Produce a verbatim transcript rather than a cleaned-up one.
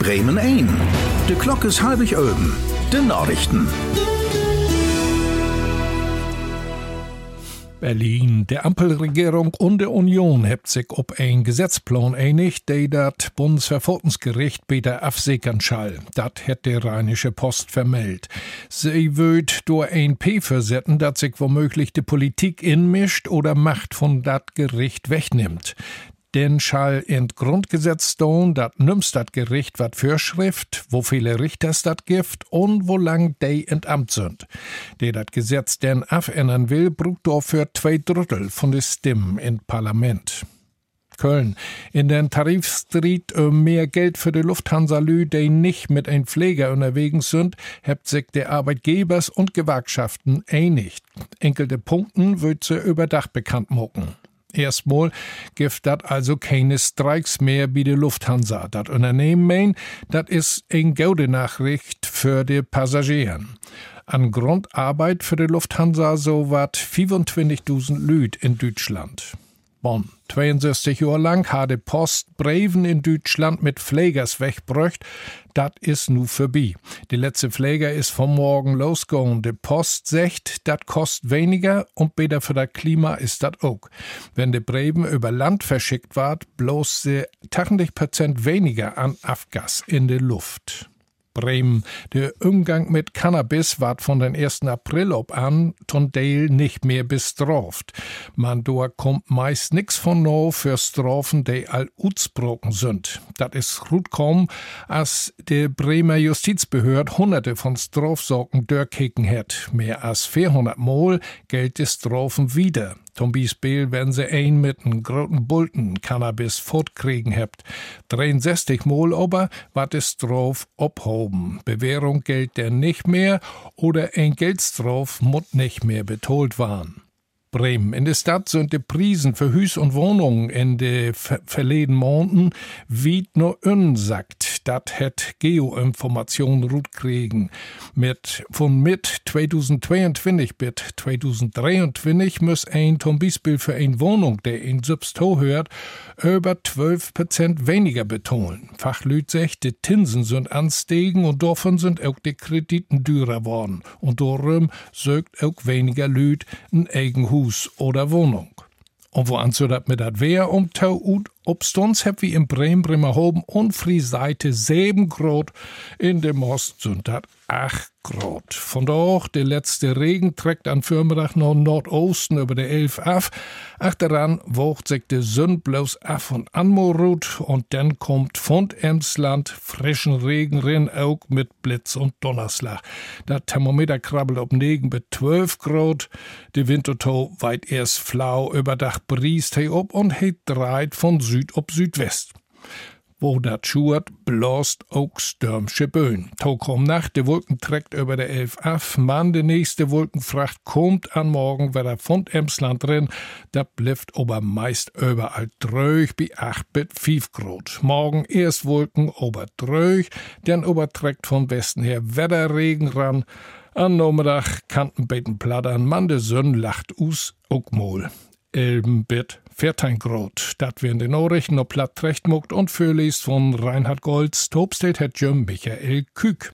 Bremen ein. De Glock is halbig oben. De Nachrichten. Berlin. Der Ampelregierung und der Union hebt sich ob ein Gesetzplan einig, der das Bundesverfassungsgericht beter absichern schall. Dat hat der Rheinische Post vermeldet. Sie wird durch ein P versetzen, dat sich womöglich die Politik inmischt oder Macht von dat Gericht wegnimmt. Den schall in Grundgesetz stehen, dat nimmst dat Gericht wat Vorschrift, wo viele Richters dat gift und wo lang die in Amt sind. Der dat Gesetz denn abändern will, brucht dafür zwei Drittel von den Stimmen im Parlament. Köln. In den Tarifstreit um mehr Geld für die Lufthansa-Lü, die nicht mit ein Pfleger unterwegs sind, hebt sich der Arbeitgebers und Gewerkschaften einigt. Enkelte Punkten wird sie überdacht bekannt machen. Erstmal gibt dat also keine Streiks mehr bei der Lufthansa. Dat Unternehmen mein, dat is eine gute Nachricht für die Passagieren. An Grundarbeit für die Lufthansa so wat fünfundzwanzigtausend Lüd in Deutschland. Bonn. zweiundsechzig Jahre lang hat die Post Breven in Deutschland mit Pflegers wegbröcht. Dat is nu vorbei. Die letzte Pfleger is vom Morgen losgegangen. Die Post sagt, dat kost weniger und besser für das Klima ist dat auch. Wenn die Breven über Land verschickt ward, bloß sie achtzig Prozent weniger an Abgas in der Luft. Bremen. Der Umgang mit Cannabis ward von den ersten April ob an Tondale nicht mehr bestraft. Man da kommt meist nix von no für Strafen, die all utsbroken sind. Dat is gut kommen, als der Bremer Justizbehörd hunderte von Strafsorgen durchkicken hat. Mehr als vierhundert Mal gilt die Strafen wieder. Zum Beispiel, wenn sie ein mit einem großen Bulten Cannabis fortkriegen habt. dreiundsechzig Mal aber wat die Straf obhoben. Bewährung gilt denn nicht mehr oder ein Geldstraf muss nicht mehr betont waren. Bremen. In der Stadt sind die Preisen für Hüs und Wohnungen in de ver verleden Monaten wie nur unsagt. Dat het Geoinformation gut kriegen. Mit, von mit zweitausendzweiundzwanzig bis zweitausenddreiundzwanzig muss ein zum Beispiel für eine Wohnung, der in Substo hört, über zwölf Prozent weniger betonen. Fachlüt sagt, die Zinsen sind ansteigen und davon sind auch die Krediten teurer worden. Und darum sögt auch weniger Lüt ein eigen Hus oder Wohnung. Und wo anzu dat mit dat Wehr um Tau ut obstons heb wie in Bremen, Bremerhoven und Frieseite sieben Grad, in dem Ost sind dat acht Grad. Von da der letzte Regen trägt an Vormittag noch Nordosten über der Elf af. Achteran wogt sich der Sonn bloß af und an Morut und dann kommt von Emsland frischen Regen rin, auch mit Blitz und Donnerslag. Das Thermometer krabbelt ob Negen bei zwölf Grad. Die Wintertau weit erst flau, überdach briest he ob und he dreit von Süd ob Südwest. Wo dat schuert, blost auch stürmische Böen. Tag um Nacht, die Wolken trägt über der Elf af, man, die nächste Wolkenfracht kommt an morgen wieder von Emsland drin, da blifft aber meist überall dröch, bi acht bis fünf Grad. Morgen erst Wolken, ober dröch, dann überträgt von Westen her Wetterregen ran. An Nachmittag kannten beten plattern, man, de Sonn lacht us, auch mal. Elben bit vierzehn Grad. Dat werden die Nachrichten noch platt recht muckt und vorliest von Reinhard Golds, Tobstedt hat Jim Michael Kück.